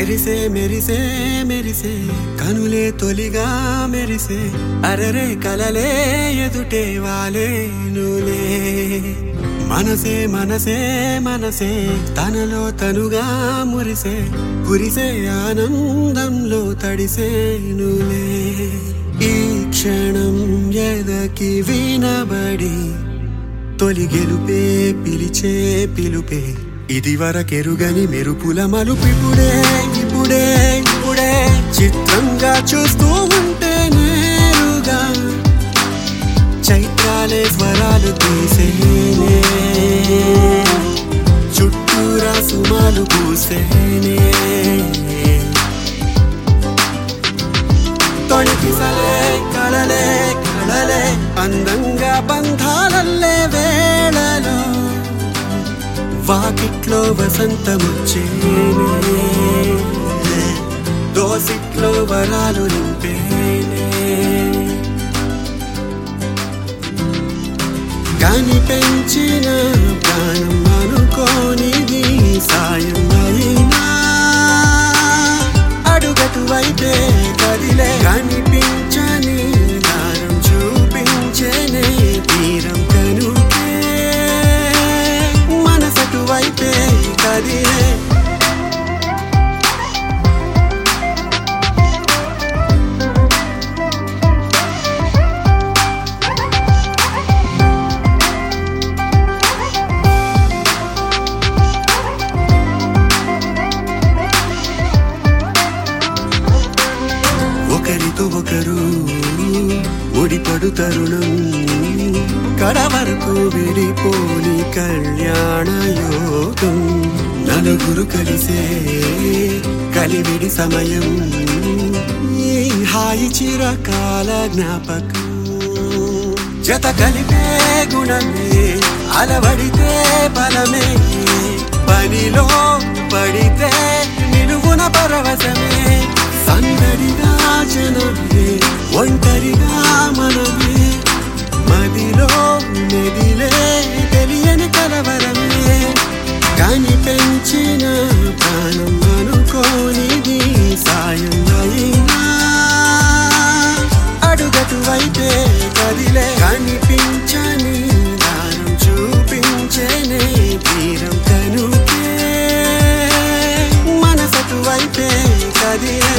మెరిసే మెరిసే మెరిసే కనులే తొలిగా మెరిసే అరరే కలలే ఎదుటే వాలే నులే మనసే మనసే మనసే తనలో తనుగా మురిసే కురిసే ఆనందంలో తడిసే నులే ఈ క్షణం ఎదకి వినబడి తొలి గెలుపే పిలిచే పిలుపే ఇది వరకెరుగని మెరుపుల మలుపిప్పుడే ఇప్పుడే ఇప్పుడే చిత్రంగా చూస్తూ ఉంటే నేరుగా చైత్రాలే స్వరాలు తీసేనే చుట్టూరా సుమాలు పూసేనే తొణికిసలే కళలే కళలే అందంగా బంధాలల్లే వేళలో వాకిట్లో వసంతమొచ్చేనే దోసిట్లో వరాలు నింపేనే కాని పెంచిన ప్రాణం అనుకోనిది సాయం అయినా అడుగటు వైపే కదిలే కనిపించని దారం చూపించేనే తీరం కనుకే మనసటు వైపే కదిలే ఒకరితో ఒకరు ముడిపడు తరుణం కడవరకు విడిపోని కళ్యాణ యోగం నలుగురు కలిసే కలివిడి సమయం ఈ హాయి చిరకాల జ్ఞాపకం జత కలిపే గుణమే అలవడితే బలమే పనిలో పడితే నిలువున పరవశమే సందడిగా జనమే ఒంటరిగా మనమే మదిలో మెదిలే తెలియని కలవరమే కాని పెంచిన ప్రాణం అనుకోనిది సాయం అయినా అడుగటు వైపే కదిలే కనిపించని దారం చూపించేనే తీరం కనుకే మనసటు వైపే కదిలే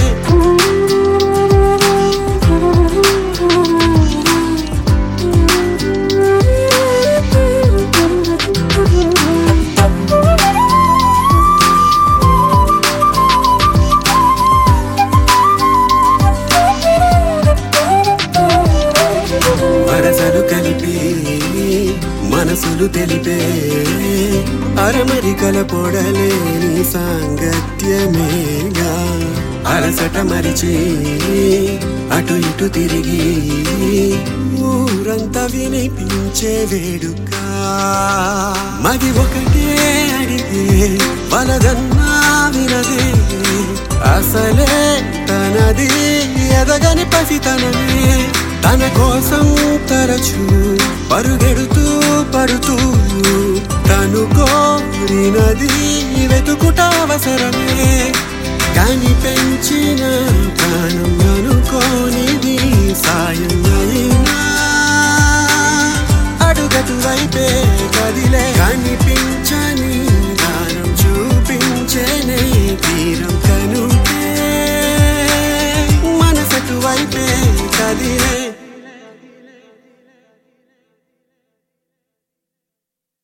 వరసలు కలిపి మనసులు తెలిపే అరమరికల పొడలేని సాంగత్యమేగా అలసట మరిచి అటు ఇటు తిరిగి ఊరంతా వినిపించే వేడుక మది ఒకటే అడిగే వలదన్నా వినదే అసలే తనది ఎదగని పసితనమే తన కోసం తరచు పరుగెడుతూ పడుతూ తను కోరినది వెతుకుట అవసరమే కాని పెంచిన ప్రాణం అనుకోనిది సాయం అయినా అడుగటు వైపే కదిలే కనిపించని